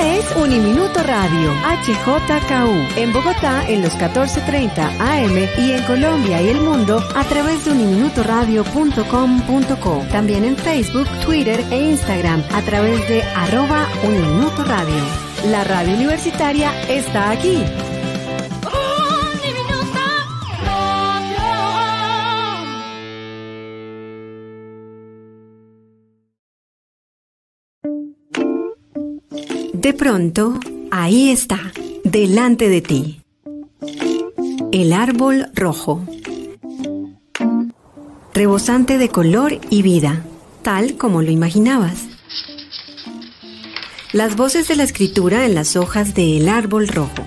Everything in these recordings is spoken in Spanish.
es Uniminuto Radio, HJKU, en Bogotá en los 14:30 AM y en Colombia y el mundo a través de uniminutoradio.com.co. También en Facebook, Twitter e Instagram a través de @Uniminuto Radio. La radio universitaria está aquí. De pronto, ahí está, delante de ti. El árbol rojo. Rebosante de color y vida, tal como lo imaginabas. Las voces de la escritura en las hojas de El árbol rojo.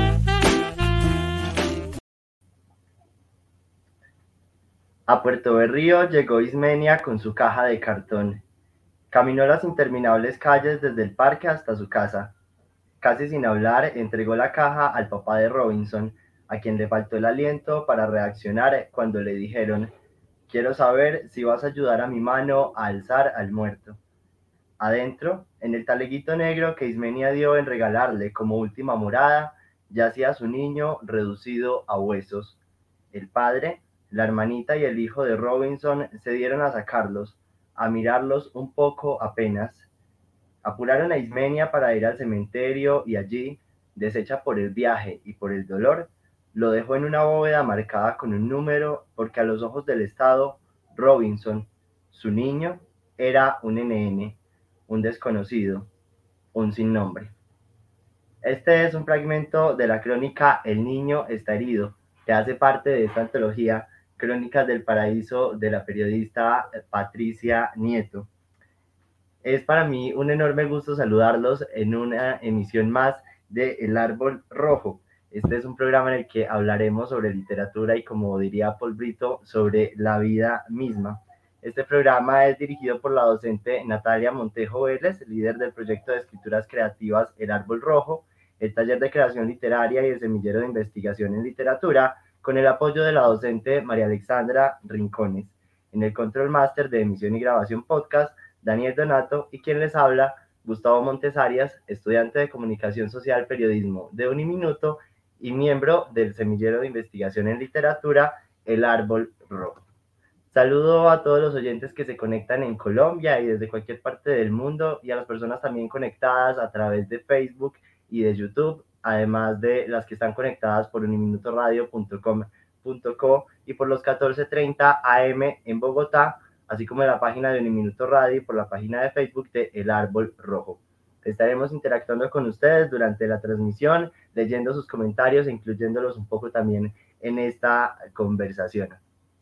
A Puerto Berrío llegó Ismenia con su caja de cartón. Caminó las interminables calles desde el parque hasta su casa. Casi sin hablar, entregó la caja al papá de Robinson, a quien le faltó el aliento para reaccionar cuando le dijeron: «Quiero saber si vas a ayudar a mi mano a alzar al muerto». Adentro, en el taleguito negro que Ismenia dio en regalarle como última morada, yacía su niño reducido a huesos. El padre, la hermanita y el hijo de Robinson se dieron a sacarlos, a mirarlos un poco apenas. Apuraron a Ismenia para ir al cementerio y allí, deshecha por el viaje y por el dolor, lo dejó en una bóveda marcada con un número porque a los ojos del Estado, Robinson, su niño, era un NN, un desconocido, un sin nombre. Este es un fragmento de la crónica El niño está herido, que hace parte de esta antología Crónicas del Paraíso de la periodista Patricia Nieto. Es para mí un enorme gusto saludarlos en una emisión más de El Árbol Rojo. Este es un programa en el que hablaremos sobre literatura y, como diría Paul Brito, sobre la vida misma. Este programa es dirigido por la docente Natalia Montejo Vélez, líder del proyecto de escrituras creativas El Árbol Rojo, el taller de creación literaria y el semillero de investigación en literatura, con el apoyo de la docente María Alexandra Rincones. En el control máster de emisión y grabación podcast, Daniel Donato, y quien les habla, Gustavo Montes Arias, estudiante de Comunicación Social Periodismo de Uniminuto y miembro del semillero de investigación en literatura El Árbol Rojo. Saludo a todos los oyentes que se conectan en Colombia y desde cualquier parte del mundo, y a las personas también conectadas a través de Facebook y de YouTube, además de las que están conectadas por uniminutoradio.com.co y por los 14:30 AM en Bogotá, así como en la página de Uniminuto Radio y por la página de Facebook de El Árbol Rojo. Estaremos interactuando con ustedes durante la transmisión, leyendo sus comentarios e incluyéndolos un poco también en esta conversación.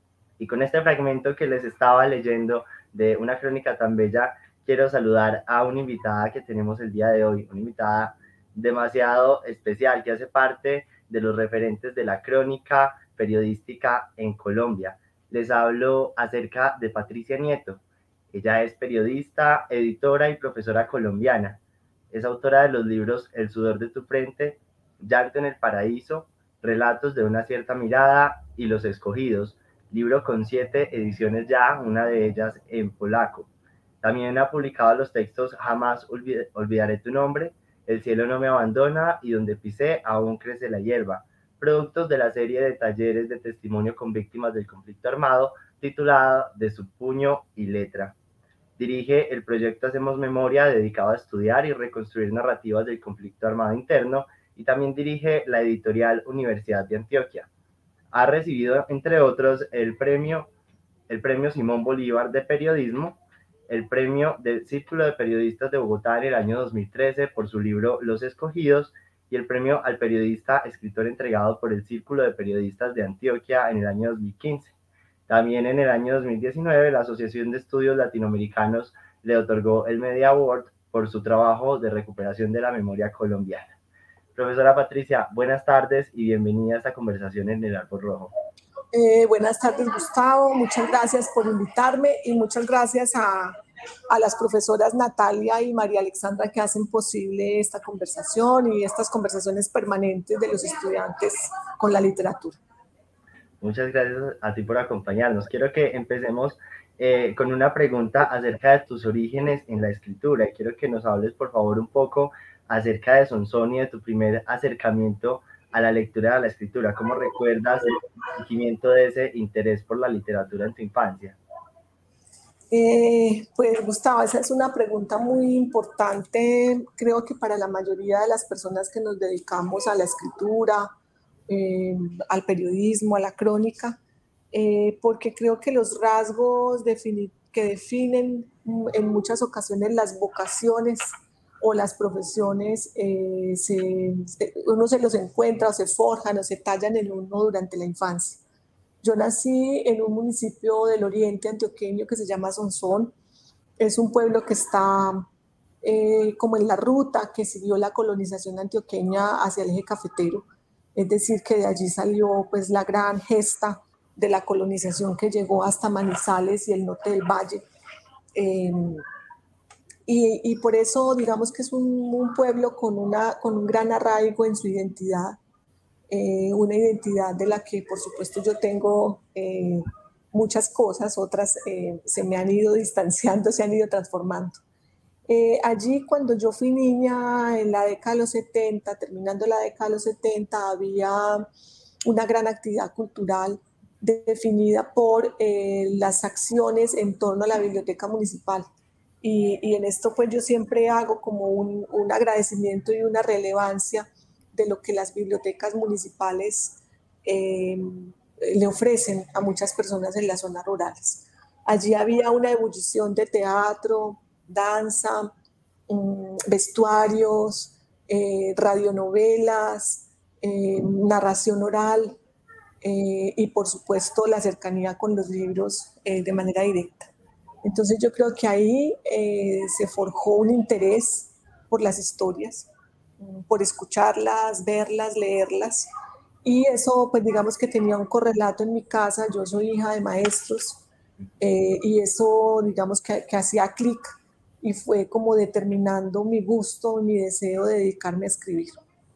Y con este fragmento que les estaba leyendo de una crónica tan bella, quiero saludar a una invitada que tenemos el día de hoy, una invitada demasiado especial que hace parte de los referentes de la crónica periodística en Colombia. Les hablo acerca de Patricia Nieto. Ella es periodista, editora y profesora colombiana. Es autora de los libros El sudor de tu frente, Llanto en el paraíso, Relatos de una cierta mirada y Los escogidos, libro con 7 ediciones ya, una de ellas en polaco. También ha publicado los textos Jamás olvidaré tu nombre, El cielo no me abandona y Donde pisé aún crece la hierba, productos de la serie de talleres de testimonio con víctimas del conflicto armado, titulada De su puño y letra. Dirige el proyecto Hacemos Memoria, dedicado a estudiar y reconstruir narrativas del conflicto armado interno, y también dirige la editorial Universidad de Antioquia. Ha recibido, entre otros, el premio Simón Bolívar de Periodismo, el premio del Círculo de Periodistas de Bogotá en el año 2013 por su libro Los Escogidos, y el premio al periodista escritor entregado por el Círculo de Periodistas de Antioquia en el año 2015. También en el año 2019, la Asociación de Estudios Latinoamericanos le otorgó el Media Award por su trabajo de recuperación de la memoria colombiana. Profesora Patricia, buenas tardes y bienvenida a esta conversación en El Árbol Rojo. Buenas tardes, Gustavo. Muchas gracias por invitarme y muchas gracias a las profesoras Natalia y María Alexandra que hacen posible esta conversación y estas conversaciones permanentes de los estudiantes con la literatura. Muchas gracias a ti por acompañarnos. Quiero que empecemos con una pregunta acerca de tus orígenes en la escritura, y quiero que nos hables, por favor, un poco acerca de Sonsón y de tu primer acercamiento a la lectura de la escritura. ¿Cómo recuerdas el surgimiento de ese interés por la literatura en tu infancia? Pues Gustavo, esa es una pregunta muy importante, creo que para la mayoría de las personas que nos dedicamos a la escritura, al periodismo, a la crónica, porque creo que los rasgos que definen en muchas ocasiones las vocaciones o las profesiones, uno se los encuentra o se forjan o se tallan en uno durante la infancia. Yo nací en un municipio del oriente antioqueño que se llama Sonsón. Es un pueblo que está como en la ruta que siguió la colonización antioqueña hacia el eje cafetero. Es decir, que de allí salió pues la gran gesta de la colonización que llegó hasta Manizales y el norte del valle. Eh, y por eso digamos que es un pueblo con un gran arraigo en su identidad, una identidad de la que por supuesto yo tengo muchas cosas, otras se me han ido distanciando, se han ido transformando. Allí cuando yo fui niña, en la década de los 70, terminando la década de los 70, había una gran actividad cultural definida por las acciones en torno a la biblioteca municipal. Y en esto pues yo siempre hago como un agradecimiento y una relevancia de lo que las bibliotecas municipales le ofrecen a muchas personas en las zonas rurales. Allí había una ebullición de teatro, danza, vestuarios, radionovelas, narración oral y por supuesto la cercanía con los libros de manera directa. Entonces yo creo que ahí se forjó un interés por las historias, por escucharlas, verlas, leerlas. Y eso, pues digamos que tenía un correlato en mi casa. Yo soy hija de maestros y eso, digamos que hacía clic y fue como determinando mi gusto, mi deseo de dedicarme a escribir.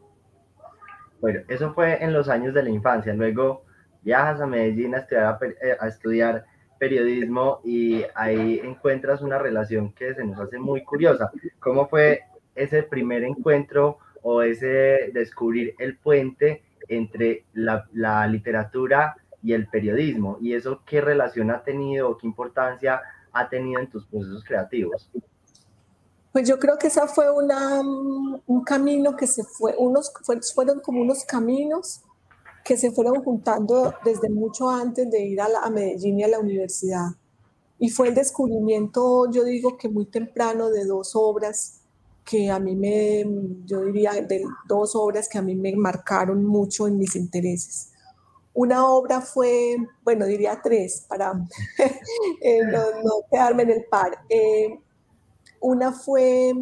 Bueno, eso fue en los años de la infancia. Luego viajas a Medellín a estudiar periodismo y ahí encuentras una relación que se nos hace muy curiosa. ¿Cómo fue ese primer encuentro o ese descubrir el puente entre la literatura y el periodismo? ¿Y eso qué relación ha tenido o qué importancia ha tenido en tus procesos creativos? Pues yo creo que esa fue un camino que se fue, fueron como unos caminos que se fueron juntando desde mucho antes de ir a Medellín y a la universidad. Y fue el descubrimiento, yo digo que muy temprano, de dos obras que a mí yo diría, de dos obras que a mí me marcaron mucho en mis intereses. Una obra fue, bueno, diría tres para no quedarme en el par. Una fue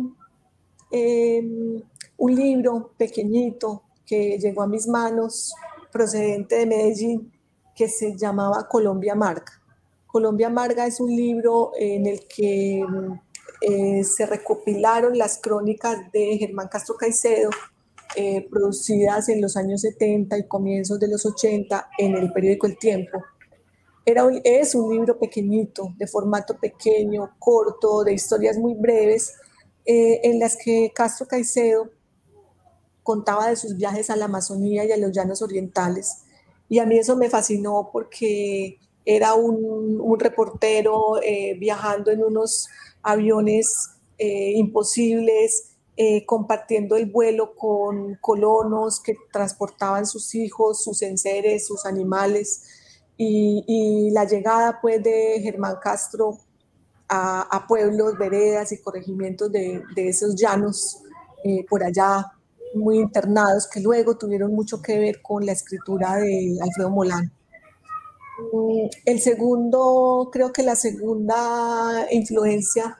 un libro pequeñito que llegó a mis manos procedente de Medellín que se llamaba Colombia Amarga. Colombia Amarga es un libro en el que se recopilaron las crónicas de Germán Castro Caicedo, producidas en los años 70 y comienzos de los 80 en el periódico El Tiempo. Es un libro pequeñito, de formato pequeño, corto, de historias muy breves, en las que Castro Caicedo contaba de sus viajes a la Amazonía y a los llanos orientales. Y a mí eso me fascinó porque era un reportero viajando en unos aviones imposibles, compartiendo el vuelo con colonos que transportaban sus hijos, sus enseres, sus animales. Y la llegada pues de Germán Castro a pueblos, veredas y corregimientos de esos llanos por allá muy internados, que luego tuvieron mucho que ver con la escritura de Alfredo Molano. El segundo, creo que la segunda influencia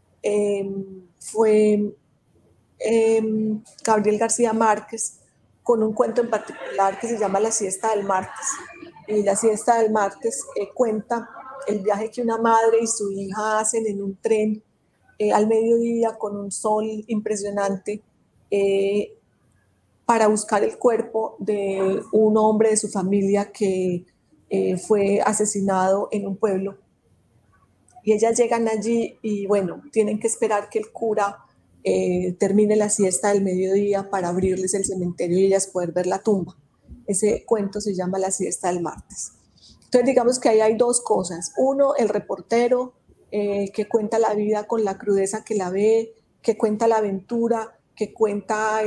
fue Gabriel García Márquez, con un cuento en particular que se llama La siesta del martes. Y La siesta del martes cuenta el viaje que una madre y su hija hacen en un tren al mediodía con un sol impresionante para buscar el cuerpo de un hombre de su familia que fue asesinado en un pueblo. Y ellas llegan allí y bueno, tienen que esperar que el cura termine la siesta del mediodía para abrirles el cementerio y ellas poder ver la tumba. Ese cuento se llama La siesta del martes. Entonces digamos que ahí hay dos cosas. Uno, el reportero que cuenta la vida con la crudeza que la ve, que cuenta la aventura, que cuenta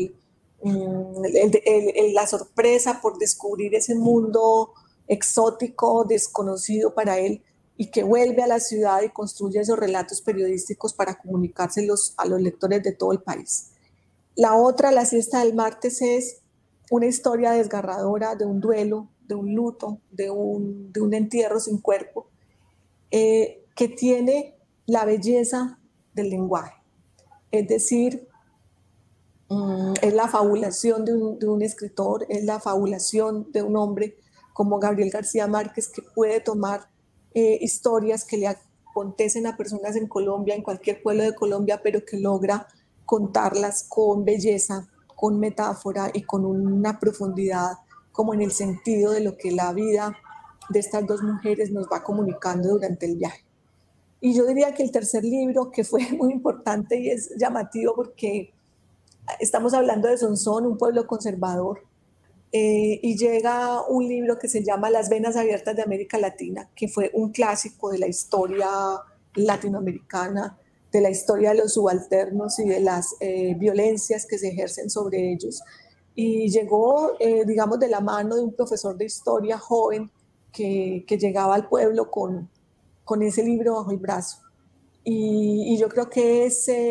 la sorpresa por descubrir ese mundo exótico, desconocido para él, y que vuelve a la ciudad y construye esos relatos periodísticos para comunicárselos a los lectores de todo el país. La otra, La siesta del martes, es una historia desgarradora de un duelo, de un luto, de un entierro sin cuerpo, que tiene la belleza del lenguaje. Es decir, es la fabulación de un escritor, es la fabulación de un hombre como Gabriel García Márquez, que puede tomar historias que le acontecen a personas en Colombia, en cualquier pueblo de Colombia, pero que logra contarlas con belleza, con metáfora y con una profundidad, como en el sentido de lo que la vida de estas dos mujeres nos va comunicando durante el viaje. Y yo diría que el tercer libro, que fue muy importante y es llamativo porque estamos hablando de Sonsón, un pueblo conservador, y llega un libro que se llama Las venas abiertas de América Latina, que fue un clásico de la historia latinoamericana, de la historia de los subalternos y de las violencias que se ejercen sobre ellos. Y llegó, digamos, de la mano de un profesor de historia joven que llegaba al pueblo con ese libro bajo el brazo. Y yo creo que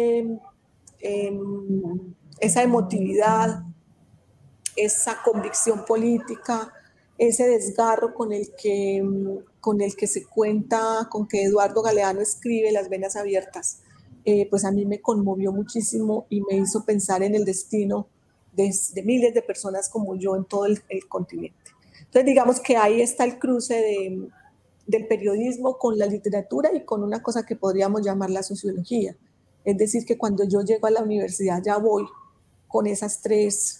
esa emotividad, esa convicción política, ese desgarro con el que se cuenta, con que Eduardo Galeano escribe Las venas abiertas, pues a mí me conmovió muchísimo y me hizo pensar en el destino de miles de personas como yo en todo el continente. Entonces digamos que ahí está el cruce del periodismo con la literatura y con una cosa que podríamos llamar la sociología. Es decir, que cuando yo llego a la universidad ya voy con esos tres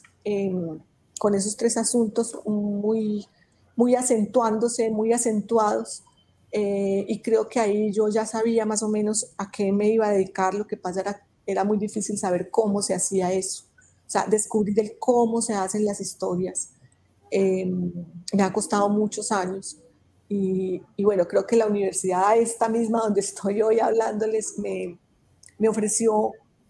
asuntos muy acentuándose, muy acentuados, y creo que ahí yo ya sabía más o menos a qué me iba a dedicar. Lo que pasa era muy difícil saber cómo se hacía eso, o sea, descubrir el cómo se hacen las historias. Me ha costado muchos años y bueno, creo que la universidad esta misma donde estoy hoy hablándoles me ofreció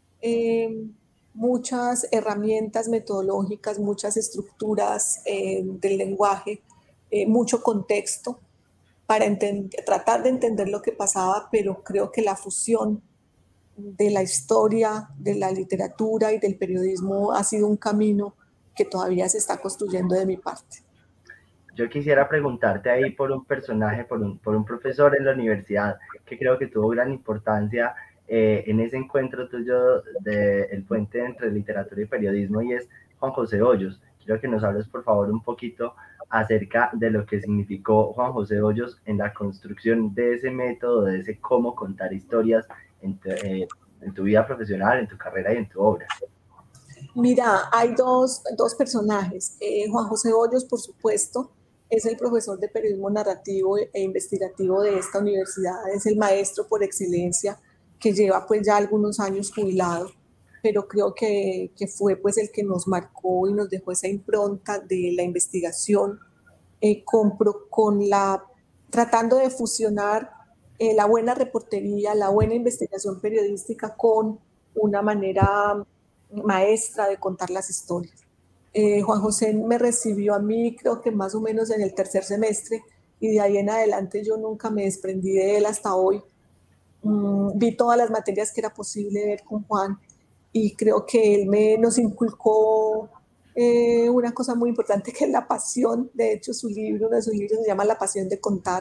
muchas herramientas metodológicas, muchas estructuras del lenguaje, mucho contexto para tratar de entender lo que pasaba, pero creo que la fusión de la historia, de la literatura y del periodismo ha sido un camino que todavía se está construyendo de mi parte. Yo quisiera preguntarte ahí por un personaje, por un profesor en la universidad que creo que tuvo gran importancia en ese encuentro tuyo del puente entre literatura y periodismo, y es Juan José Hoyos. Quiero que nos hables por favor un poquito acerca de lo que significó Juan José Hoyos en la construcción de ese método, de ese cómo contar historias en tu vida profesional, en tu carrera y en tu obra. Mira, hay dos personajes. Juan José Hoyos, por supuesto, es el profesor de periodismo narrativo e investigativo de esta universidad, es el maestro por excelencia, que lleva pues ya algunos años jubilado, pero creo que fue pues el que nos marcó y nos dejó esa impronta de la investigación, tratando de fusionar la buena reportería, la buena investigación periodística con una manera maestra de contar las historias. Juan José me recibió a mí creo que más o menos en el tercer semestre, y de ahí en adelante yo nunca me desprendí de él hasta hoy. Vi todas las materias que era posible ver con Juan y creo que él nos inculcó una cosa muy importante, que es la pasión. De hecho, uno de sus libros se llama La pasión de contar.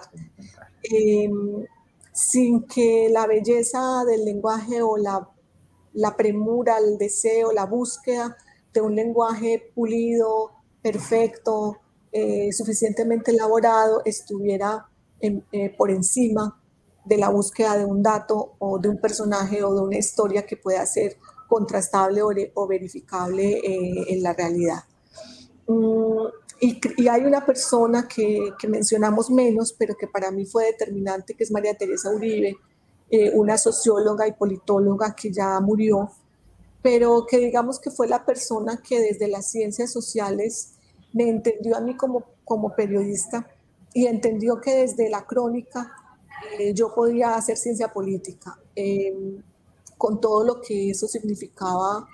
Sin que la belleza del lenguaje o la premura, el deseo, la búsqueda de un lenguaje pulido, perfecto, suficientemente elaborado, estuviera por encima de la búsqueda de un dato o de un personaje o de una historia que pueda ser contrastable o verificable en la realidad. Y hay una persona que mencionamos menos, pero que para mí fue determinante, que es María Teresa Uribe, una socióloga y politóloga que ya murió, pero que digamos que fue la persona que desde las ciencias sociales me entendió a mí como periodista y entendió que desde la crónica yo podía hacer ciencia política, con todo lo que eso significaba,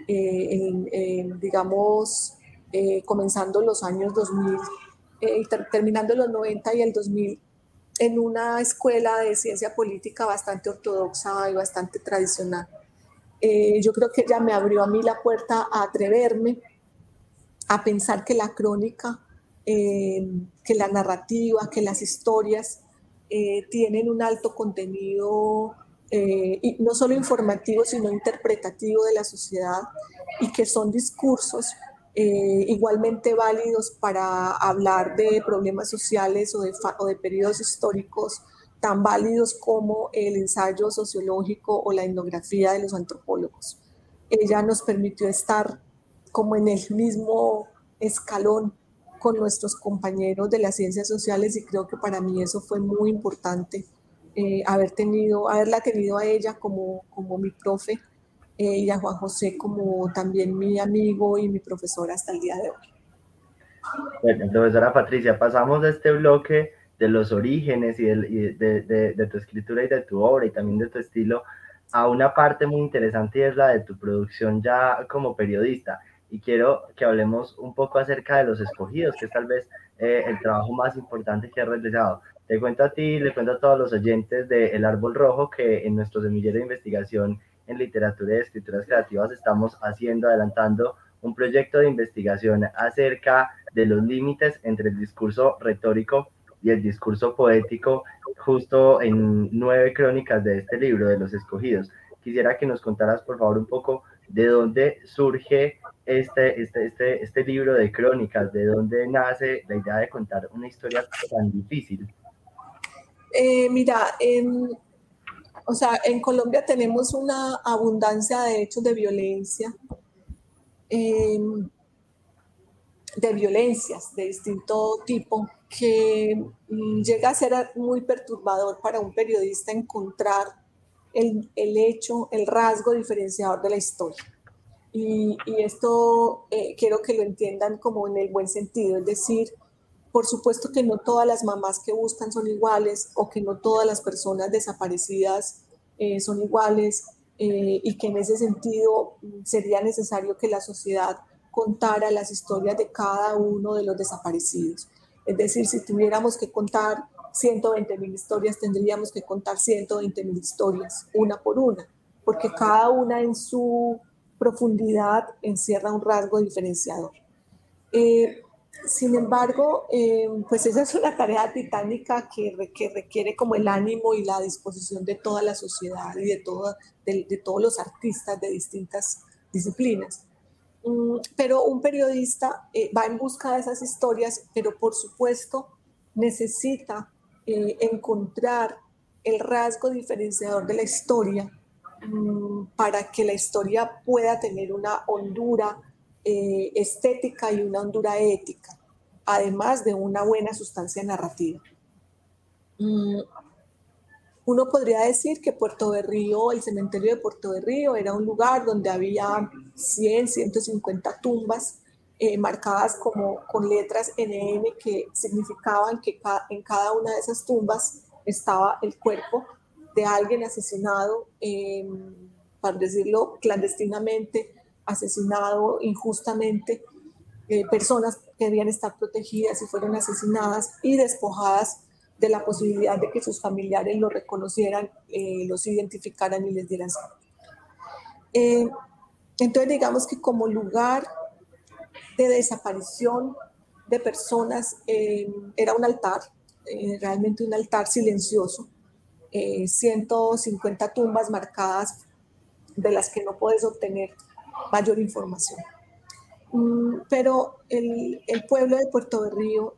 digamos, comenzando los años 2000 y terminando los 90 y el 2000, en una escuela de ciencia política bastante ortodoxa y bastante tradicional. Yo creo que ella me abrió a mí la puerta a atreverme a pensar que la crónica, que la narrativa, que las historias tienen un alto contenido, y no solo informativo, sino interpretativo de la sociedad, y que son discursos igualmente válidos para hablar de problemas sociales o de periodos históricos tan válidos como el ensayo sociológico o la etnografía de los antropólogos. Ella nos permitió estar como en el mismo escalón con nuestros compañeros de las ciencias sociales, y creo que para mí eso fue muy importante, haberla tenido a ella como mi profe, y a Juan José como también mi amigo y mi profesor hasta el día de hoy. Bueno, profesora Patricia, pasamos de este bloque de los orígenes y de tu escritura y de tu obra y también de tu estilo a una parte muy interesante, y es la de tu producción ya como periodista. Y quiero que hablemos un poco acerca de Los Escogidos, que es tal vez el trabajo más importante que has realizado. Te cuento a ti, le cuento a todos los oyentes de El Árbol Rojo que en nuestro semillero de investigación en literatura y escrituras creativas estamos adelantando un proyecto de investigación acerca de los límites entre el discurso retórico y el discurso poético, justo en 9 crónicas de este libro, de Los Escogidos. Quisiera que nos contaras, por favor, un poco de dónde surge este libro de crónicas, de dónde nace la idea de contar una historia tan difícil. Mira, en Colombia tenemos una abundancia de hechos de violencia, de violencias de distinto tipo, que llega a ser muy perturbador para un periodista encontrar el hecho, el rasgo diferenciador de la historia. Y esto quiero que lo entiendan como en el buen sentido, es decir, por supuesto que no todas las mamás que buscan son iguales, o que no todas las personas desaparecidas son iguales, y que en ese sentido sería necesario que la sociedad contara las historias de cada uno de los desaparecidos. Es decir, si tuviéramos que contar 120.000 historias, tendríamos que contar 120.000 historias, una por una, porque cada una en su profundidad encierra un rasgo diferenciador. Sin embargo, pues esa es una tarea titánica que requiere como el ánimo y la disposición de toda la sociedad y de todos los artistas de distintas disciplinas. Pero un periodista va en busca de esas historias, pero por supuesto necesita encontrar el rasgo diferenciador de la historia, para que la historia pueda tener una hondura estética y una hondura ética, además de una buena sustancia narrativa. Uno podría decir que Puerto Berrío, el cementerio de Puerto Berrío, era un lugar donde había 100, 150 tumbas marcadas con letras NN, que significaban que en cada una de esas tumbas estaba el cuerpo de alguien asesinado, para decirlo clandestinamente, asesinado injustamente, personas que debían estar protegidas y fueron asesinadas y despojadas de la posibilidad de que sus familiares los reconocieran, los identificaran y les dieran salud. Entonces, digamos que como lugar de desaparición de personas, era un altar, realmente un altar silencioso, 150 tumbas marcadas de las que no puedes obtener mayor información. Pero el pueblo de Puerto Berrío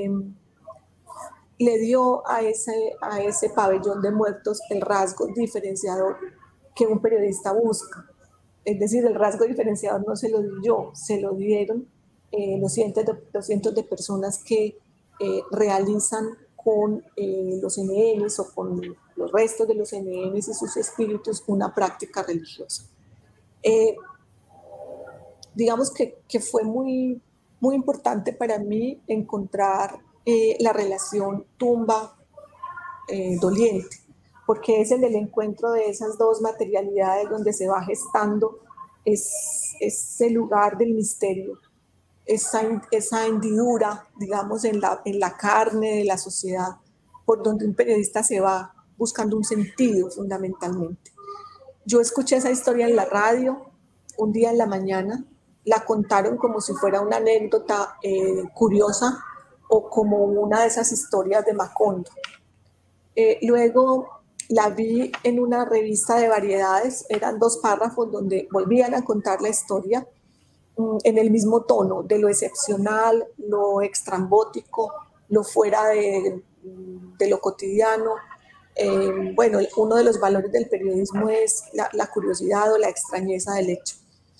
le dio a ese pabellón de muertos el rasgo diferenciador que un periodista busca. Es decir, el rasgo diferenciador no se lo di yo, se lo dieron los cientos de personas que realizan con los NNs o con los restos de los NNs y sus espíritus una práctica religiosa. Digamos que fue muy, muy importante para mí encontrar la relación tumba-doliente, porque es en el encuentro de esas dos materialidades donde se va gestando ese lugar del misterio, esa hendidura, digamos, en la carne de la sociedad, por donde un periodista se va buscando un sentido fundamentalmente. Yo escuché esa historia en la radio un día en la mañana, la contaron como si fuera una anécdota curiosa o como una de esas historias de Macondo. Luego la vi en una revista de variedades, eran 2 párrafos donde volvían a contar la historia en el mismo tono, de lo excepcional, lo extrambótico, lo fuera de lo cotidiano. Bueno, uno de los valores del periodismo es la curiosidad o la extrañeza del hecho.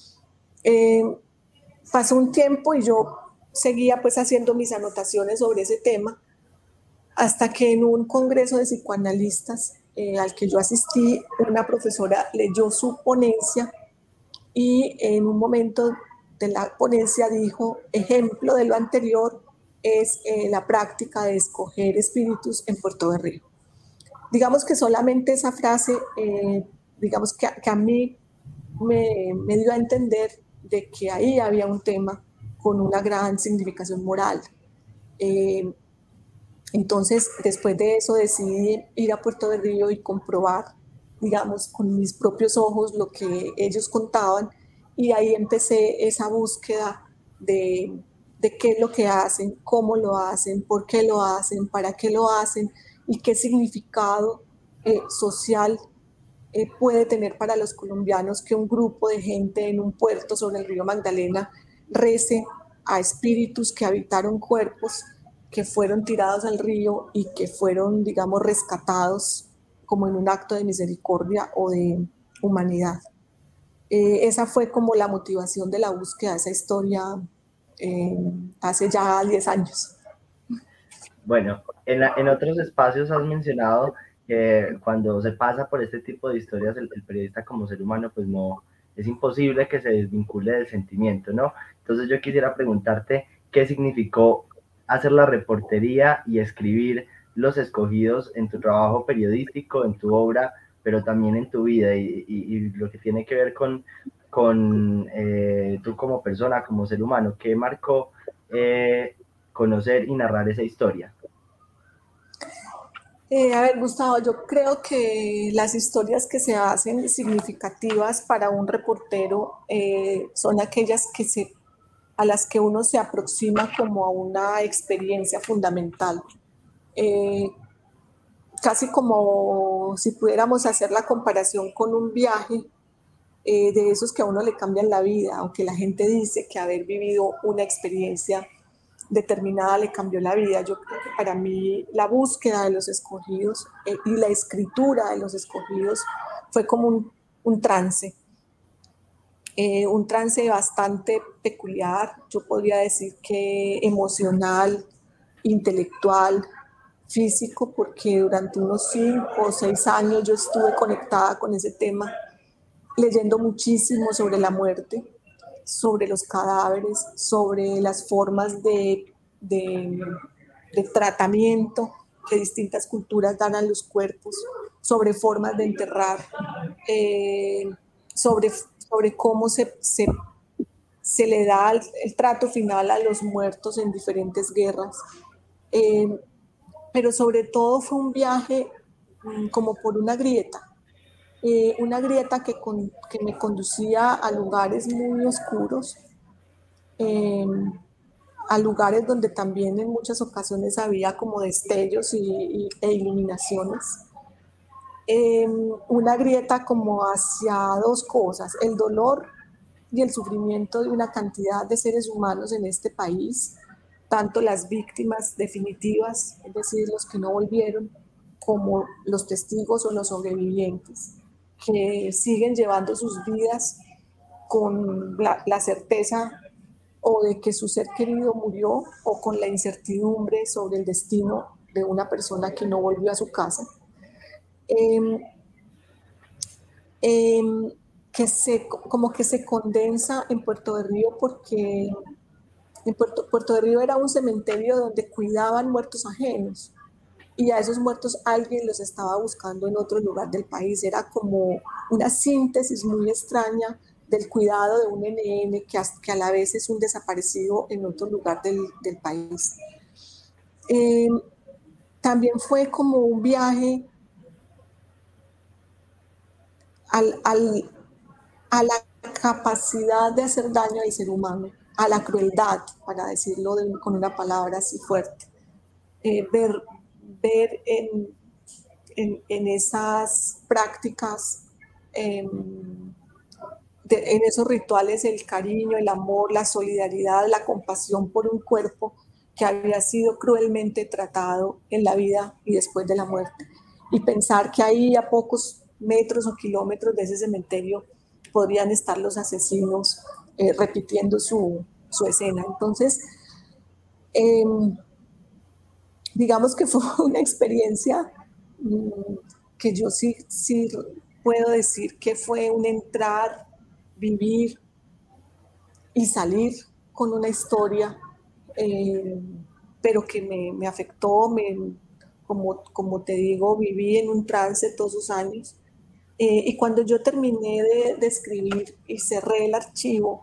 Pasó un tiempo y yo seguía pues haciendo mis anotaciones sobre ese tema, hasta que en un congreso de psicoanalistas al que yo asistí, una profesora leyó su ponencia y en un momento de la ponencia dijo, ejemplo de lo anterior es la práctica de escoger espíritus en Puerto Berrío. Digamos que solamente esa frase, digamos que a mí me dio a entender de que ahí había un tema con una gran significación moral. Entonces, después de eso decidí ir a Puerto Berrío y comprobar, digamos, con mis propios ojos lo que ellos contaban, y ahí empecé esa búsqueda de qué es lo que hacen, cómo lo hacen, por qué lo hacen, para qué lo hacen y qué significado social puede tener para los colombianos que un grupo de gente en un puerto sobre el río Magdalena rece a espíritus que habitaron cuerpos que fueron tirados al río y que fueron, digamos, rescatados como en un acto de misericordia o de humanidad. Esa fue como la motivación de la búsqueda de esa historia hace ya 10 años. Bueno, en otros espacios has mencionado que cuando se pasa por este tipo de historias, el periodista como ser humano, pues no, es imposible que se desvincule del sentimiento, ¿no? Entonces yo quisiera preguntarte qué significó hacer la reportería y escribir Los Escogidos en tu trabajo periodístico, en tu obra, pero también en tu vida y lo que tiene que ver con tú como persona, como ser humano. ¿Qué marcó conocer y narrar esa historia? A ver, Gustavo, yo creo que las historias que se hacen significativas para un reportero son aquellas a las que uno se aproxima como a una experiencia fundamental. Casi como si pudiéramos hacer la comparación con un viaje de esos que a uno le cambian la vida, aunque la gente dice que haber vivido una experiencia determinada le cambió la vida. Yo creo que para mí la búsqueda de los escogidos y la escritura de los escogidos fue como un trance bastante peculiar, yo podría decir que emocional, intelectual, físico, porque durante unos 5 o 6 años yo estuve conectada con ese tema, leyendo muchísimo sobre la muerte, sobre los cadáveres, sobre las formas de tratamiento que distintas culturas dan a los cuerpos, sobre formas de enterrar, sobre cómo se le da el trato final a los muertos en diferentes guerras. Pero sobre todo fue un viaje como por una grieta que me conducía a lugares muy oscuros, a lugares donde también en muchas ocasiones había como destellos e iluminaciones. Una grieta como hacia 2 cosas, el dolor y el sufrimiento de una cantidad de seres humanos en este país, tanto las víctimas definitivas, es decir, los que no volvieron, como los testigos o los sobrevivientes, que siguen llevando sus vidas con la certeza o de que su ser querido murió o con la incertidumbre sobre el destino de una persona que no volvió a su casa. como que se condensa en Puerto de Río, porque en Puerto de Río era un cementerio donde cuidaban muertos ajenos, y a esos muertos alguien los estaba buscando en otro lugar del país. Era como una síntesis muy extraña del cuidado de un NN que a la vez es un desaparecido en otro lugar del país. También fue como un viaje a la capacidad de hacer daño al ser humano, a la crueldad, para decirlo con una palabra así fuerte. Ver en esas prácticas, en esos rituales, el cariño, el amor, la solidaridad, la compasión por un cuerpo que había sido cruelmente tratado en la vida y después de la muerte. Y pensar que ahí a pocos metros o kilómetros de ese cementerio podrían estar los asesinos repitiendo su escena. Entonces, digamos que fue una experiencia que yo sí puedo decir que fue un entrar, vivir y salir con una historia, pero que me afectó, como te digo, viví en un trance todos esos años. Y cuando yo terminé de escribir y cerré el archivo,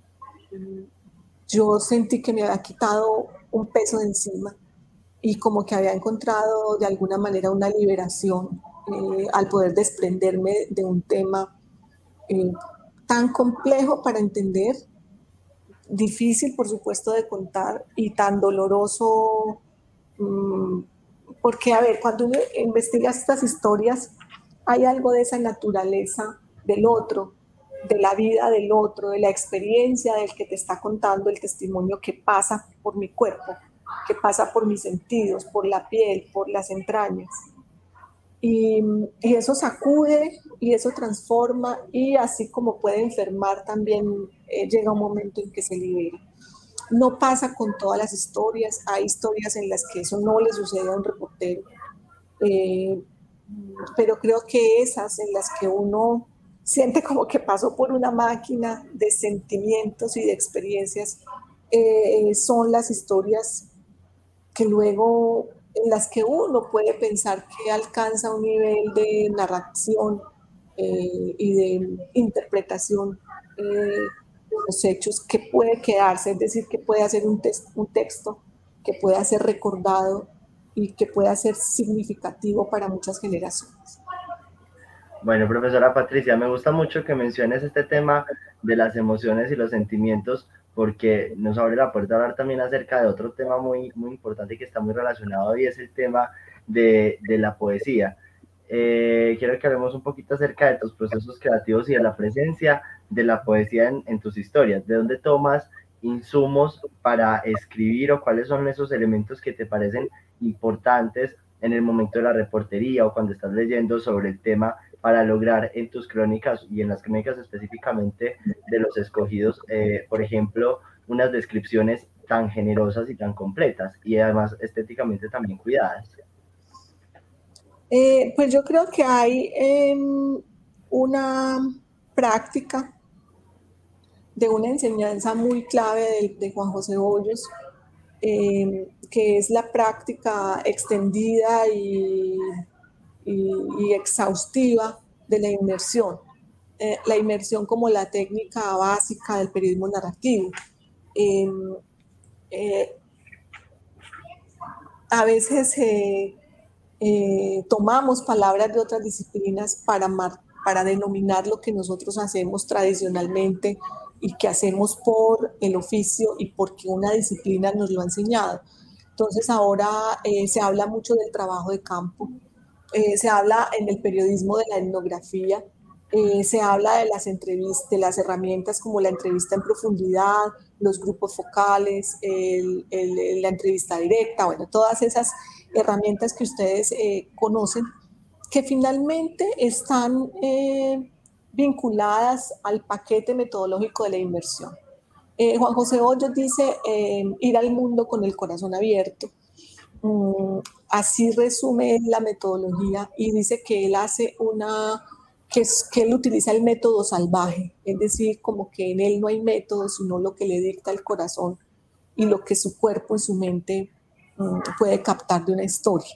yo sentí que me había quitado un peso de encima y como que había encontrado de alguna manera una liberación al poder desprenderme de un tema tan complejo para entender, difícil por supuesto de contar y tan doloroso, porque a ver, cuando uno investiga estas historias hay algo de esa naturaleza del otro, de la vida del otro, de la experiencia del que te está contando el testimonio que pasa por mi cuerpo, que pasa por mis sentidos, por la piel, por las entrañas. Y eso sacude y eso transforma, y así como puede enfermar también llega un momento en que se libera. No pasa con todas las historias, hay historias en las que eso no le sucede a un reportero, pero creo que esas en las que uno siente como que pasó por una máquina de sentimientos y de experiencias, son las historias que luego, en las que uno puede pensar que alcanza un nivel de narración y de interpretación de los hechos que puede quedarse, es decir, que puede hacer un texto que pueda ser recordado y que pueda ser significativo para muchas generaciones. Bueno, profesora Patricia, me gusta mucho que menciones este tema de las emociones y los sentimientos, porque nos abre la puerta a hablar también acerca de otro tema muy, muy importante que está muy relacionado, y es el tema de la poesía. Quiero que hablemos un poquito acerca de tus procesos creativos y de la presencia de la poesía en tus historias. ¿De dónde tomas insumos para escribir, o cuáles son esos elementos que te parecen importantes en el momento de la reportería o cuando estás leyendo sobre el tema, para lograr en tus crónicas y en las crónicas específicamente de los escogidos, por ejemplo, unas descripciones tan generosas y tan completas y además estéticamente también cuidadas? Pues yo creo que hay una práctica de una enseñanza muy clave de Juan José Hoyos, que es la práctica extendida y exhaustiva de la inmersión. La inmersión como la técnica básica del periodismo narrativo. A veces tomamos palabras de otras disciplinas para denominar lo que nosotros hacemos tradicionalmente y que hacemos por el oficio y porque una disciplina nos lo ha enseñado. Entonces ahora se habla mucho del trabajo de campo, se habla en el periodismo de la etnografía, se habla de las entrevistas, de las herramientas como la entrevista en profundidad, los grupos focales, la entrevista directa, bueno, todas esas herramientas que ustedes conocen, que finalmente están vinculadas al paquete metodológico de la inmersión. Juan José Hoyos dice ir al mundo con el corazón abierto. Así resume la metodología, y dice que él hace una que él utiliza el método salvaje, es decir, como que en él no hay método, sino lo que le dicta el corazón y lo que su cuerpo y su mente puede captar de una historia.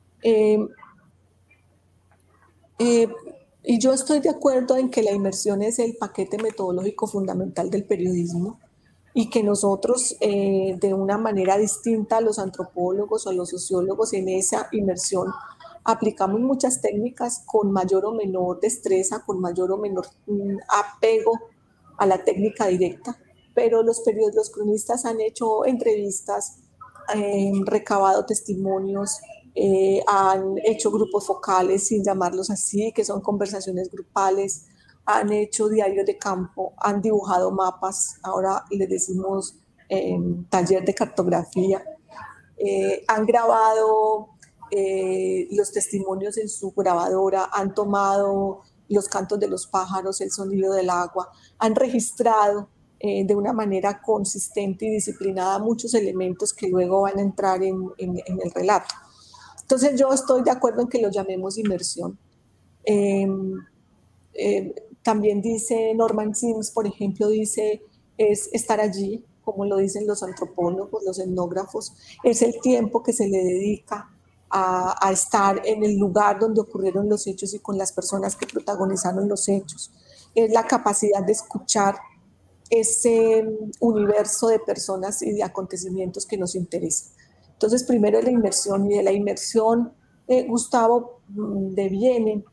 Y yo estoy de acuerdo en que la inmersión es el paquete metodológico fundamental del periodismo y que nosotros, de una manera distinta a los antropólogos o a los sociólogos, en esa inmersión aplicamos muchas técnicas con mayor o menor destreza, con mayor o menor apego a la técnica directa, pero los cronistas han hecho entrevistas, recabado testimonios, han hecho grupos focales, sin llamarlos así, que son conversaciones grupales, han hecho diarios de campo, han dibujado mapas, ahora le decimos taller de cartografía, han grabado los testimonios en su grabadora, han tomado los cantos de los pájaros, el sonido del agua, han registrado de una manera consistente y disciplinada muchos elementos que luego van a entrar en el relato. Entonces yo estoy de acuerdo en que lo llamemos inmersión. También dice Norman Sims, por ejemplo, dice, es estar allí, como lo dicen los antropólogos, los etnógrafos, es el tiempo que se le dedica a estar en el lugar donde ocurrieron los hechos y con las personas que protagonizaron los hechos. Es la capacidad de escuchar ese universo de personas y de acontecimientos que nos interesan. Entonces, primero es la inmersión, y de la inmersión, Gustavo, devienen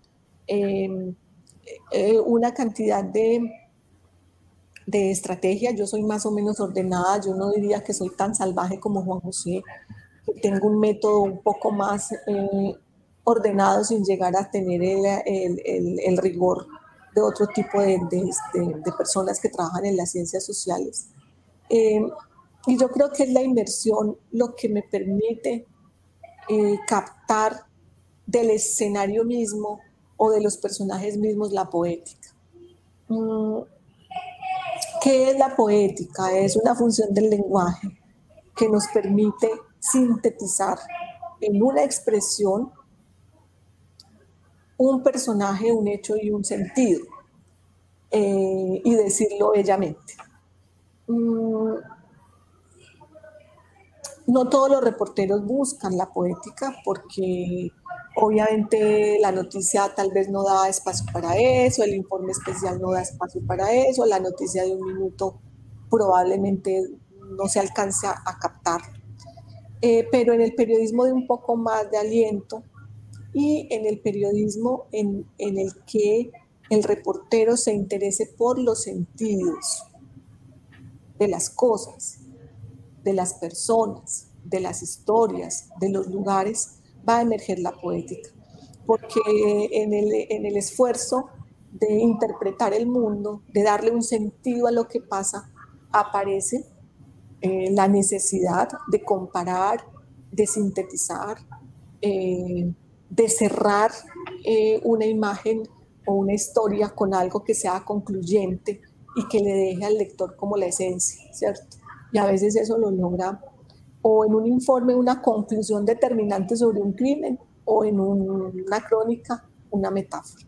una cantidad de estrategias. Yo soy más o menos ordenada, yo no diría que soy tan salvaje como Juan José, que tengo un método un poco más ordenado sin llegar a tener el rigor de otro tipo de personas que trabajan en las ciencias sociales. Y yo creo que es la inmersión lo que me permite captar del escenario mismo o de los personajes mismos la poética. ¿Qué es la poética? Es una función del lenguaje que nos permite sintetizar en una expresión un personaje, un hecho y un sentido, y decirlo bellamente. No todos los reporteros buscan la poética porque obviamente la noticia tal vez no da espacio para eso, el informe especial no da espacio para eso, la noticia de un minuto probablemente no se alcanza a captar. Pero en el periodismo de un poco más de aliento y en el periodismo en el que el reportero se interese por los sentidos de las cosas, de las personas, de las historias, de los lugares, va a emerger la poética. Porque en el esfuerzo de interpretar el mundo, de darle un sentido a lo que pasa, aparece la necesidad de comparar, de sintetizar, de cerrar una imagen o una historia con algo que sea concluyente y que le deje al lector como la esencia, ¿cierto? Y a veces eso lo logra o en un informe una conclusión determinante sobre un crimen o en una crónica, una metáfora.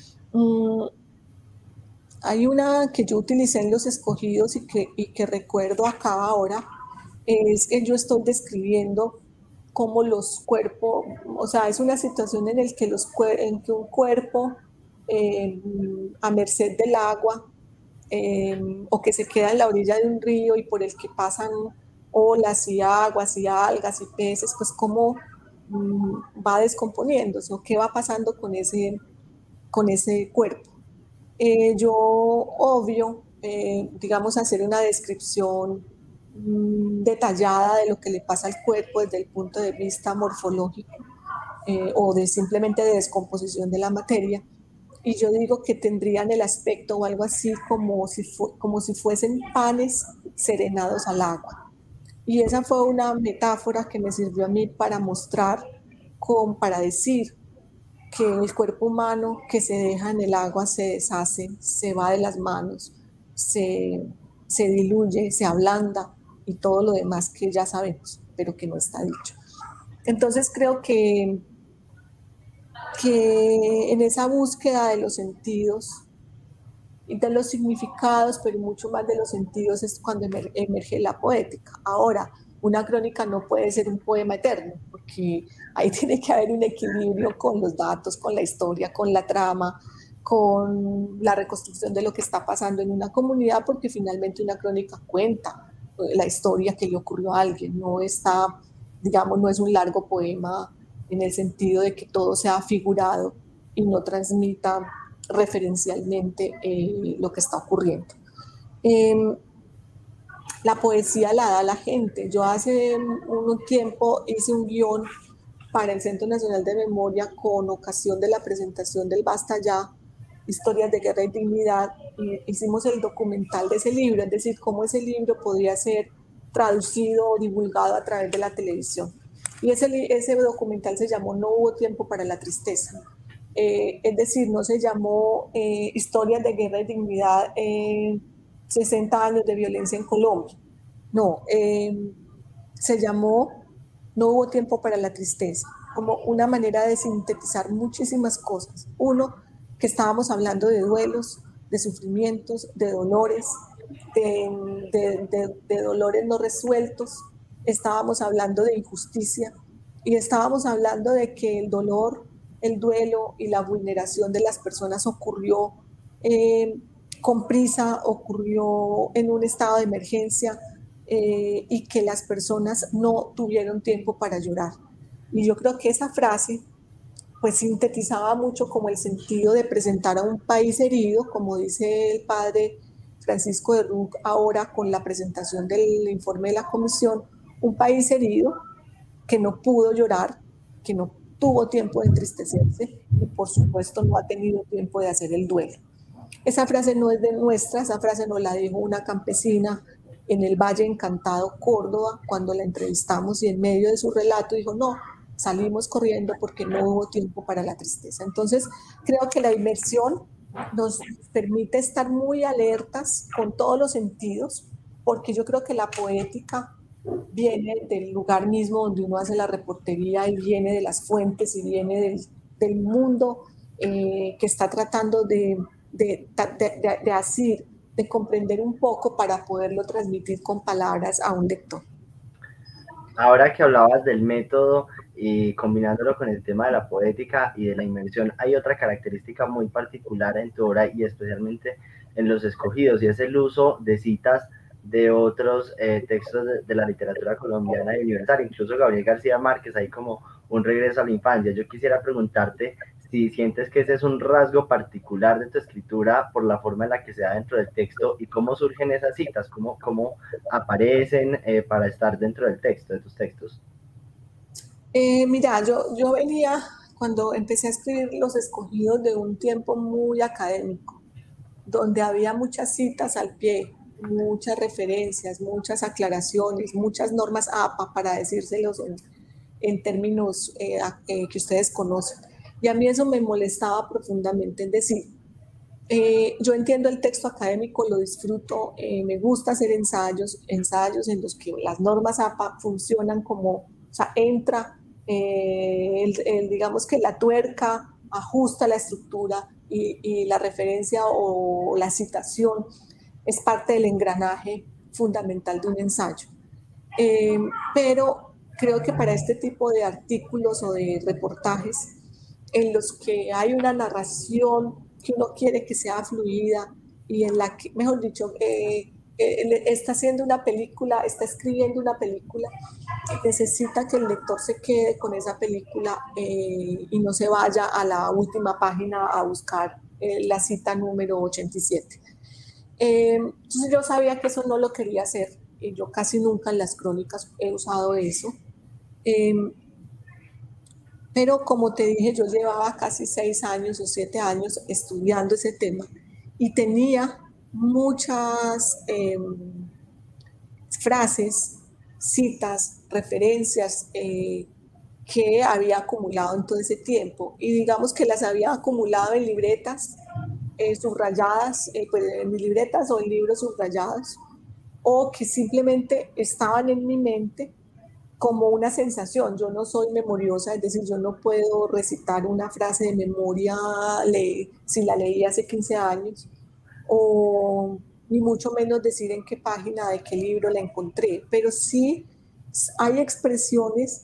Hay una que yo utilicé en Los Escogidos y que recuerdo acá ahora, es que yo estoy describiendo cómo los cuerpos, o sea, es una situación en la que un cuerpo a merced del agua o que se queda en la orilla de un río y por el que pasan olas y aguas y algas y peces, pues cómo va descomponiéndose o qué va pasando con ese cuerpo. Yo obvio, digamos, hacer una descripción detallada de lo que le pasa al cuerpo desde el punto de vista morfológico o de simplemente de descomposición de la materia. Y yo digo que tendrían el aspecto o algo así como si fuesen panes serenados al agua. Y esa fue una metáfora que me sirvió a mí para mostrar, para decir que el cuerpo humano que se deja en el agua se deshace, se va de las manos, se diluye, se ablanda y todo lo demás que ya sabemos, pero que no está dicho. Entonces creo que que en esa búsqueda de los sentidos y de los significados, pero mucho más de los sentidos, es cuando emerge la poética. Ahora, una crónica no puede ser un poema eterno, porque ahí tiene que haber un equilibrio con los datos, con la historia, con la trama, con la reconstrucción de lo que está pasando en una comunidad, porque finalmente una crónica cuenta la historia que le ocurrió a alguien, no está, digamos, no es un largo poema en el sentido de que todo sea figurado y no transmita referencialmente lo que está ocurriendo. La poesía la da la gente. Yo hace un tiempo hice un guión para el Centro Nacional de Memoria con ocasión de la presentación del Basta Ya, Historias de Guerra y Dignidad, y hicimos el documental de ese libro, es decir, cómo ese libro podría ser traducido o divulgado a través de la televisión. Y ese documental se llamó No hubo tiempo para la tristeza. Es decir, no se llamó Historias de Guerra y Dignidad, 60 años de violencia en Colombia. No, se llamó No hubo tiempo para la tristeza, como una manera de sintetizar muchísimas cosas. Uno, que estábamos hablando de duelos, de sufrimientos, de dolores, de dolores no resueltos, estábamos hablando de injusticia y estábamos hablando de que el dolor, el duelo y la vulneración de las personas ocurrió con prisa, ocurrió en un estado de emergencia y que las personas no tuvieron tiempo para llorar. Y yo creo que esa frase pues sintetizaba mucho como el sentido de presentar a un país herido, como dice el padre Francisco de Ruc ahora con la presentación del informe de la comisión, un país herido que no pudo llorar, que no tuvo tiempo de entristecerse y por supuesto no ha tenido tiempo de hacer el duelo. Esa frase no es de nuestra, esa frase nos la dijo una campesina en el Valle Encantado, Córdoba, cuando la entrevistamos y en medio de su relato dijo, no, salimos corriendo porque no hubo tiempo para la tristeza. Entonces, creo que la inmersión nos permite estar muy alertas con todos los sentidos, porque yo creo que la poética viene del lugar mismo donde uno hace la reportería y viene de las fuentes y viene del mundo que está tratando de asir, de comprender un poco para poderlo transmitir con palabras a un lector. Ahora que hablabas del método y combinándolo con el tema de la poética y de la inmersión, hay otra característica muy particular en tu obra y especialmente en Los Escogidos, y es el uso de citas de otros textos de la literatura colombiana y universal, incluso Gabriel García Márquez, hay como un regreso a la infancia. Yo quisiera preguntarte si sientes que ese es un rasgo particular de tu escritura por la forma en la que se da dentro del texto y cómo surgen esas citas, cómo aparecen para estar dentro del texto, de tus textos. Mira, yo venía, cuando empecé a escribir Los Escogidos, de un tiempo muy académico, donde había muchas citas al pie, muchas referencias, muchas aclaraciones, muchas normas APA, para decírselos en términos que ustedes conocen. Y a mí eso me molestaba profundamente, es decir, yo entiendo el texto académico, lo disfruto, me gusta hacer ensayos en los que las normas APA funcionan como, o sea, entra, digamos que la tuerca ajusta la estructura y la referencia o la citación es parte del engranaje fundamental de un ensayo. Pero creo que para este tipo de artículos o de reportajes en los que hay una narración que uno quiere que sea fluida y en la que, mejor dicho, está haciendo una película, está escribiendo una película, necesita que el lector se quede con esa película y no se vaya a la última página a buscar la cita número 87. Entonces yo sabía que eso no lo quería hacer y yo casi nunca en las crónicas he usado eso. Pero como te dije, yo llevaba casi 6 años o 7 años estudiando ese tema y tenía muchas frases, citas, referencias que había acumulado en todo ese tiempo. Y digamos que las había acumulado en libretas subrayadas, pues en mis libretas o en libros subrayados, o que simplemente estaban en mi mente como una sensación. Yo no soy memoriosa, es decir, yo no puedo recitar una frase de memoria si la leí hace 15 años, o ni mucho menos decir en qué página de qué libro la encontré, pero sí hay expresiones,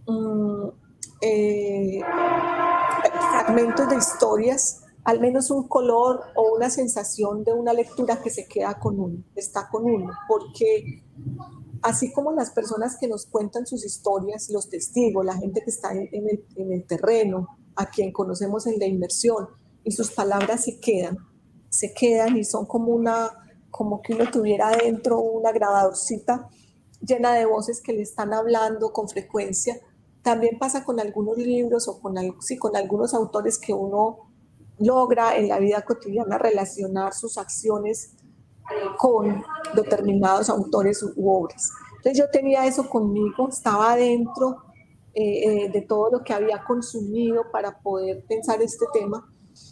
eh, fragmentos de historias, al menos un color o una sensación de una lectura que se queda con uno, está con uno, porque así como las personas que nos cuentan sus historias, los testigos, la gente que está en el terreno, a quien conocemos en la inmersión, y sus palabras se quedan y son como que uno tuviera adentro una grabadorcita llena de voces que le están hablando con frecuencia. También pasa con algunos libros o con algunos autores que uno logra en la vida cotidiana relacionar sus acciones con determinados autores u obras. Entonces yo tenía eso conmigo, estaba dentro de todo lo que había consumido para poder pensar este tema,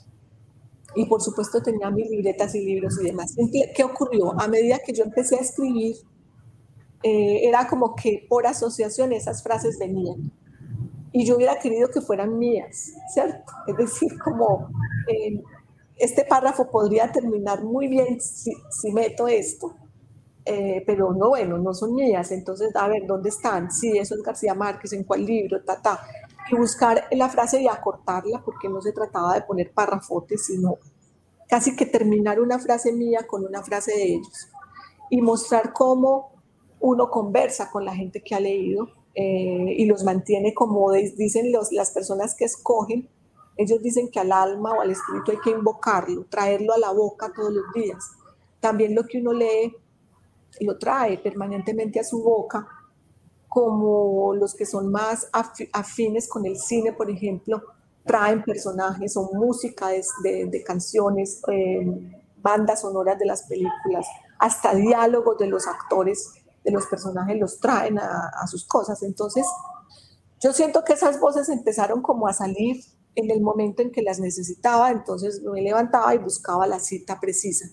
y por supuesto tenía mis libretas y libros y demás. ¿Qué ocurrió? A medida que yo empecé a escribir, era como que por asociación esas frases venían. Y yo hubiera querido que fueran mías, ¿cierto? Es decir, como este párrafo podría terminar muy bien si meto esto, pero no, bueno, no son mías. Entonces, a ver, ¿dónde están? Sí, eso es García Márquez, ¿en cuál libro? Y buscar la frase y acortarla, porque no se trataba de poner párrafotes, sino casi que terminar una frase mía con una frase de ellos. Y mostrar cómo uno conversa con la gente que ha leído, y los mantiene, como dicen las personas que escogen, ellos dicen que al alma o al espíritu hay que invocarlo, traerlo a la boca todos los días. También lo que uno lee lo trae permanentemente a su boca, como los que son más afines con el cine, por ejemplo, traen personajes o música de canciones, bandas sonoras de las películas, hasta diálogos de los actores, de los personajes, los traen a sus cosas. Entonces, yo siento que esas voces empezaron como a salir en el momento en que las necesitaba, entonces me levantaba y buscaba la cita precisa.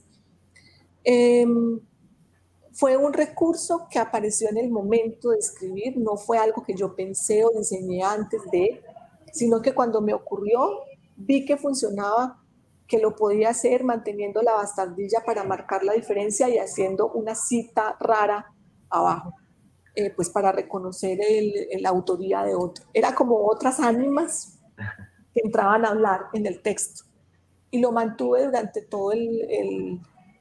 Fue un recurso que apareció en el momento de escribir, no fue algo que yo pensé o diseñé antes de, sino que cuando me ocurrió, vi que funcionaba, que lo podía hacer manteniendo la bastardilla para marcar la diferencia y haciendo una cita rara abajo, pues para reconocer la autoría de otro. Era como otras ánimas que entraban a hablar en el texto. Y lo mantuve durante todo el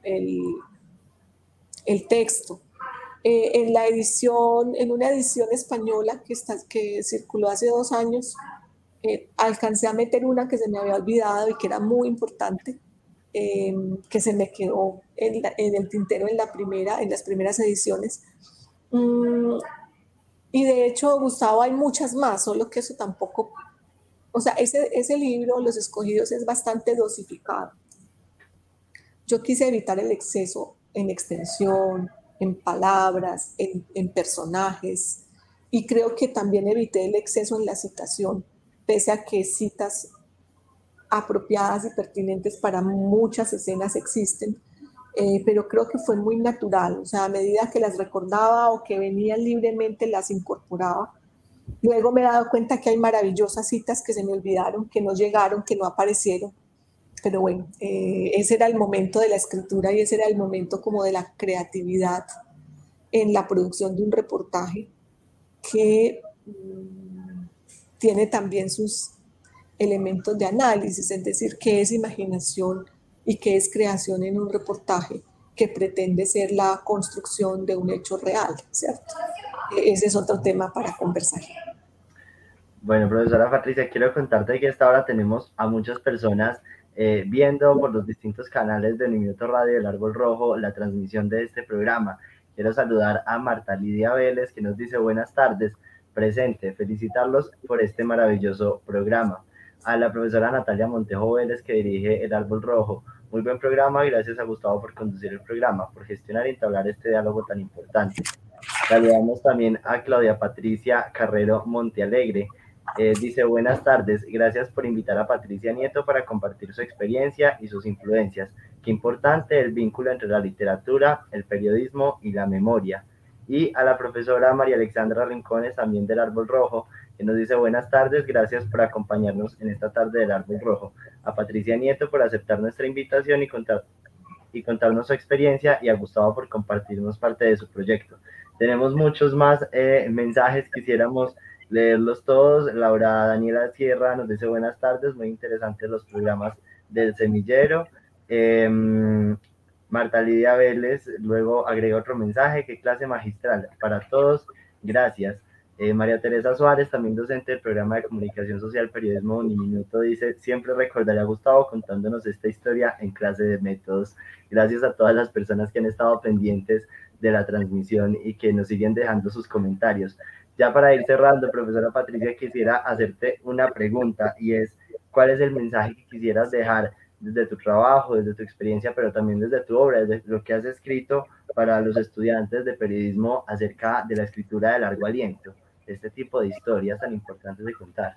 texto. En una edición española que circuló hace 2 años, alcancé a meter una que se me había olvidado y que era muy importante, que se me quedó en el tintero en las primeras ediciones. Y de hecho, Gustavo, hay muchas más, solo que eso tampoco, o sea, ese libro, Los Escogidos, es bastante dosificado. Yo quise evitar el exceso en extensión, en palabras, en personajes, y creo que también evité el exceso en la citación, pese a que citas apropiadas y pertinentes para muchas escenas existen, pero creo que fue muy natural, o sea, a medida que las recordaba o que venían libremente las incorporaba. Luego me he dado cuenta que hay maravillosas citas que se me olvidaron, que no llegaron, que no aparecieron, pero bueno, ese era el momento de la escritura y ese era el momento como de la creatividad en la producción de un reportaje que tiene también sus elementos de análisis, es decir, qué es imaginación y qué es creación en un reportaje que pretende ser la construcción de un hecho real, ¿cierto? Ese es otro tema para conversar. Bueno, profesora Patricia, quiero contarte que a esta hora tenemos a muchas personas viendo por los distintos canales de Uniminuto Radio del Árbol Rojo la transmisión de este programa. Quiero saludar a Marta Lidia Vélez, que nos dice buenas tardes, presente, felicitarlos por este maravilloso programa. A la profesora Natalia Montejo Vélez, que dirige el Árbol Rojo, muy buen programa, y gracias a Gustavo por conducir el programa, por gestionar y entablar este diálogo tan importante. Saludamos también a Claudia Patricia Carrero Montealegre. Dice, buenas tardes, gracias por invitar a Patricia Nieto para compartir su experiencia y sus influencias. Qué importante el vínculo entre la literatura, el periodismo y la memoria. y a la profesora María Alexandra Rincones, también del Árbol Rojo, que nos dice buenas tardes, gracias por acompañarnos en esta tarde del Árbol Rojo. A Patricia Nieto por aceptar nuestra invitación y contarnos su experiencia, y a Gustavo por compartirnos parte de su proyecto. Tenemos muchos más mensajes, quisiéramos leerlos todos. Laura Daniela Sierra nos dice buenas tardes, muy interesantes los programas del semillero. Marta Lidia Vélez luego agrega otro mensaje, qué clase magistral para todos, gracias. María Teresa Suárez, también docente del programa de comunicación social Periodismo Uniminuto, dice, siempre recordaré a Gustavo contándonos esta historia en clase de métodos. Gracias a todas las personas que han estado pendientes de la transmisión y que nos siguen dejando sus comentarios. Ya para ir cerrando, profesora Patricia, quisiera hacerte una pregunta, y es, ¿cuál es el mensaje que quisieras dejar desde tu trabajo, desde tu experiencia, pero también desde tu obra, desde lo que has escrito para los estudiantes de periodismo acerca de la escritura de largo aliento, de este tipo de historias tan importantes de contar?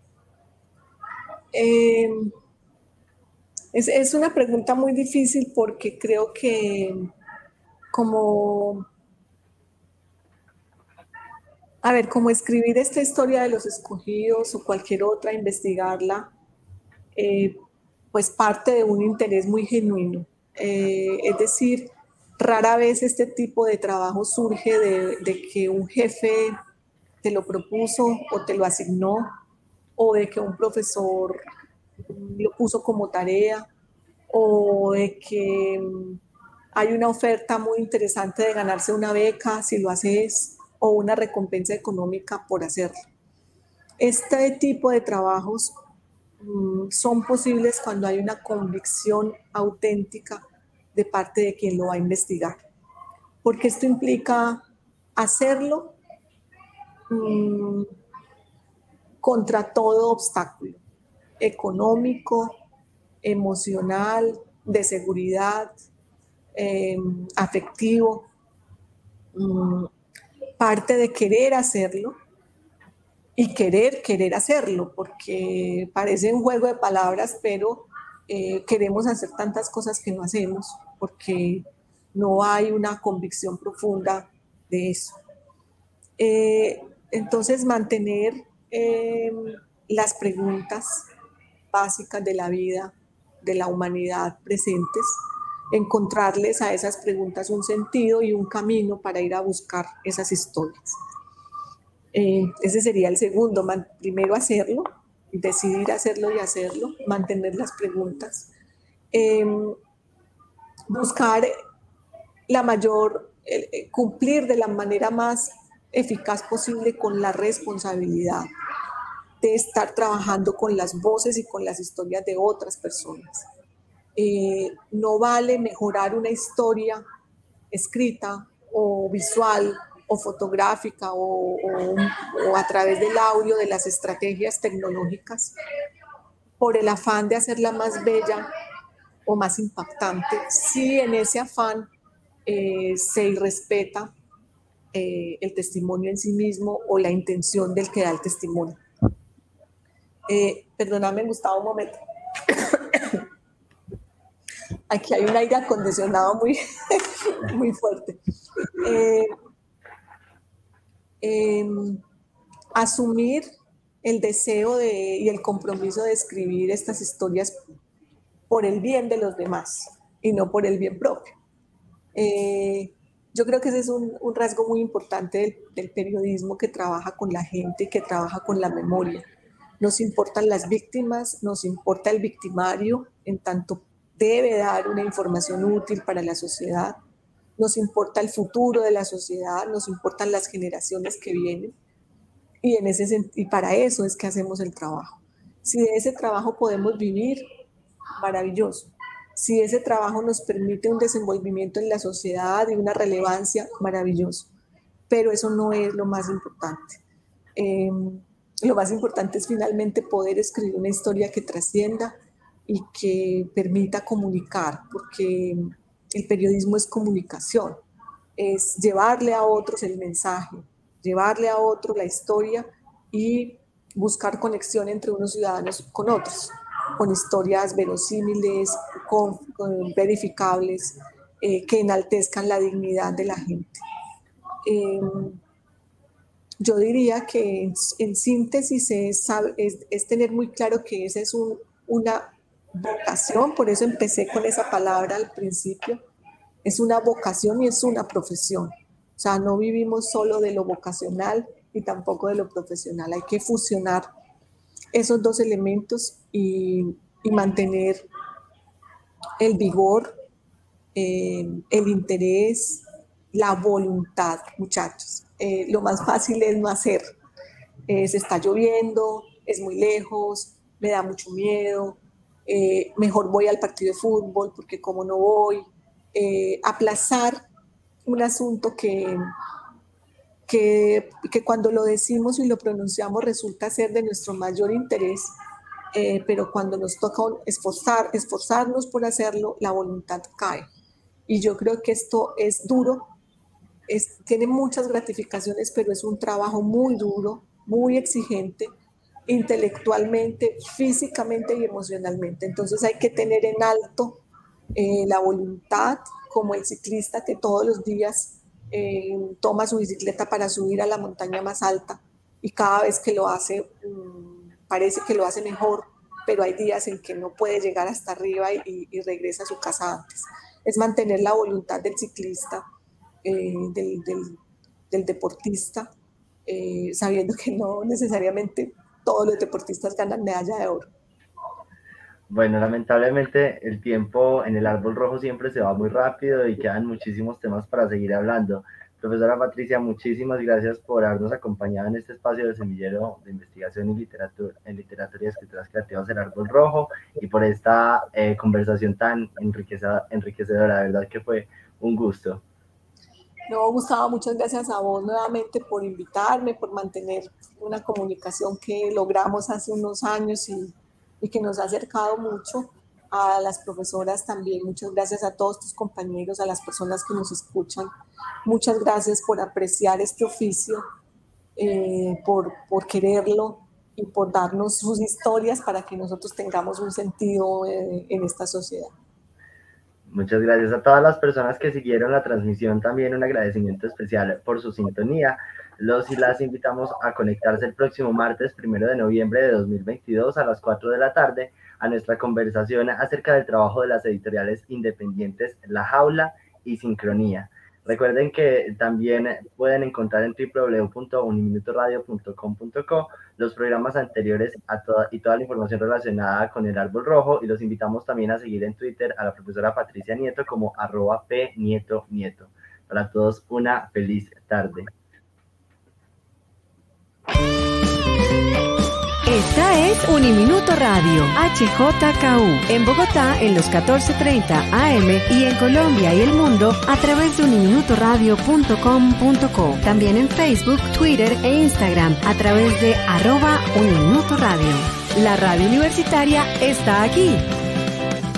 Es una pregunta muy difícil porque creo que como escribir esta historia de los escogidos o cualquier otra, investigarla, pues parte de un interés muy genuino. Es decir, rara vez este tipo de trabajo surge de que un jefe te lo propuso o te lo asignó, o de que un profesor lo puso como tarea, o de que hay una oferta muy interesante de ganarse una beca si lo haces, o una recompensa económica por hacerlo. Este tipo de trabajos son posibles cuando hay una convicción auténtica de parte de quien lo va a investigar, porque esto implica hacerlo contra todo obstáculo económico, emocional, de seguridad, afectivo, parte de querer hacerlo y querer hacerlo, porque parece un juego de palabras, pero queremos hacer tantas cosas que no hacemos porque no hay una convicción profunda de eso. Entonces, mantener las preguntas básicas de la vida, de la humanidad presentes, encontrarles a esas preguntas un sentido y un camino para ir a buscar esas historias. Ese sería el segundo, primero hacerlo, decidir hacerlo y hacerlo, mantener las preguntas, buscar la mayor, cumplir de la manera más eficaz posible con la responsabilidad de estar trabajando con las voces y con las historias de otras personas. No vale mejorar una historia escrita o visual o fotográfica o a través del audio, de las estrategias tecnológicas, por el afán de hacerla más bella o más impactante, si en ese afán se irrespeta el testimonio en sí mismo o la intención del que da el testimonio. Perdóname, Gustavo, un momento. Aquí hay un aire acondicionado muy, muy fuerte. Asumir el deseo y el compromiso de escribir estas historias por el bien de los demás y no por el bien propio. Yo creo que ese es un rasgo muy importante del periodismo que trabaja con la gente, que trabaja con la memoria. Nos importan las víctimas, nos importa el victimario, en tanto debe dar una información útil para la sociedad, nos importa el futuro de la sociedad, nos importan las generaciones que vienen, y para eso es que hacemos el trabajo. Si de ese trabajo podemos vivir, maravilloso. Si ese trabajo nos permite un desenvolvimiento en la sociedad y una relevancia, maravilloso. Pero eso no es lo más importante. Lo más importante es finalmente poder escribir una historia que trascienda y que permita comunicar, porque el periodismo es comunicación, es llevarle a otros el mensaje, llevarle a otros la historia y buscar conexión entre unos ciudadanos con otros, con historias verosímiles, con verificables, que enaltezcan la dignidad de la gente. Yo diría que en síntesis es tener muy claro que esa es una vocación, por eso empecé con esa palabra al principio, es una vocación y es una profesión. O sea, no vivimos solo de lo vocacional y tampoco de lo profesional, hay que fusionar esos dos elementos y mantener el vigor, el interés, la voluntad, muchachos. Lo más fácil es no hacer. Se está lloviendo, es muy lejos, me da mucho miedo, mejor voy al partido de fútbol porque como no voy, aplazar un asunto que cuando lo decimos y lo pronunciamos resulta ser de nuestro mayor interés, pero cuando nos toca esforzarnos por hacerlo, la voluntad cae. Y yo creo que esto es duro, tiene muchas gratificaciones, pero es un trabajo muy duro, muy exigente, intelectualmente, físicamente y emocionalmente. Entonces hay que tener en alto la voluntad, como el ciclista que todos los días toma su bicicleta para subir a la montaña más alta y cada vez que lo hace parece que lo hace mejor, pero hay días en que no puede llegar hasta arriba y regresa a su casa antes. Es mantener la voluntad del ciclista, del deportista, sabiendo que no necesariamente todos los deportistas ganan medalla de oro. Bueno, lamentablemente el tiempo en el árbol rojo siempre se va muy rápido y quedan muchísimos temas para seguir hablando. Profesora Patricia, muchísimas gracias por habernos acompañado en este espacio de Semillero de Investigación y Literatura y Escrituras Creativas del Árbol Rojo y por esta conversación tan enriquecedora. De verdad que fue un gusto. No, Gustavo, muchas gracias a vos nuevamente por invitarme, por mantener una comunicación que logramos hace unos años y que nos ha acercado mucho a las profesoras también. Muchas gracias a todos tus compañeros, a las personas que nos escuchan. Muchas gracias por apreciar este oficio, por quererlo y por darnos sus historias para que nosotros tengamos un sentido en esta sociedad. Muchas gracias a todas las personas que siguieron la transmisión. También un agradecimiento especial por su sintonía. Los y las invitamos a conectarse el próximo martes 1 de noviembre de 2022 a las 4 de la tarde a nuestra conversación acerca del trabajo de las editoriales independientes La Jaula y Sincronía. Recuerden que también pueden encontrar en www.uniminutoradio.com.co los programas anteriores y toda la información relacionada con el Árbol Rojo, y los invitamos también a seguir en Twitter a la profesora Patricia Nieto como @pnieto-nieto. Para todos, una feliz tarde. Esta es Uniminuto Radio, HJKU, en Bogotá en los 14:30 AM y en Colombia y el mundo a través de uniminutoradio.com.co. También en Facebook, Twitter e Instagram a través de @Uniminuto Radio. La radio universitaria está aquí.